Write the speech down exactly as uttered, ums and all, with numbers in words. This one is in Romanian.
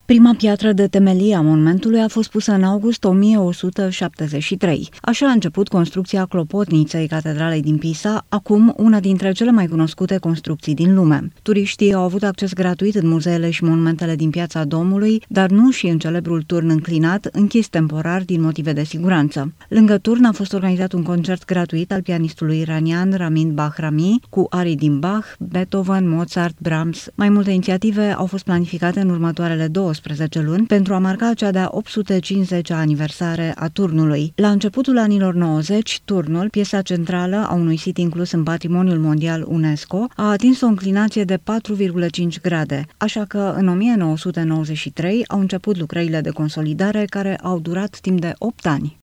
Prima piatră de temelie a monumentului a fost pusă în august o mie o sută șaptezeci și trei. Așa a început construcția clopotniței catedralei din Pisa, acum una dintre cele mai cunoscute construcții din lume. Turiștii au avut acces gratuit în muzeele și monumentele din Piața Domnului, dar nu și în celebrul turn înclinat, închis temporar din motive de siguranță. Lângă turn a fost organizat un concert gratuit al pianistului iranian Ramin Bahrami, cu arii din Bach, Beethoven, Mozart, Brahms. Mai multe inițiative au fost planificate în următoarele douăsprezece luni pentru a marca cea de-a opt sute cincizecea aniversare a turnului. La începutul anilor nouăzeci, turnul, piesa centrală a unui sit inclus în Patrimoniul Mondial UNESCO, a atins o înclinație de patru virgulă cinci grade, așa că în o mie nouă sute nouăzeci și trei au început lucrările de consolidare care au durat timp de opt ani.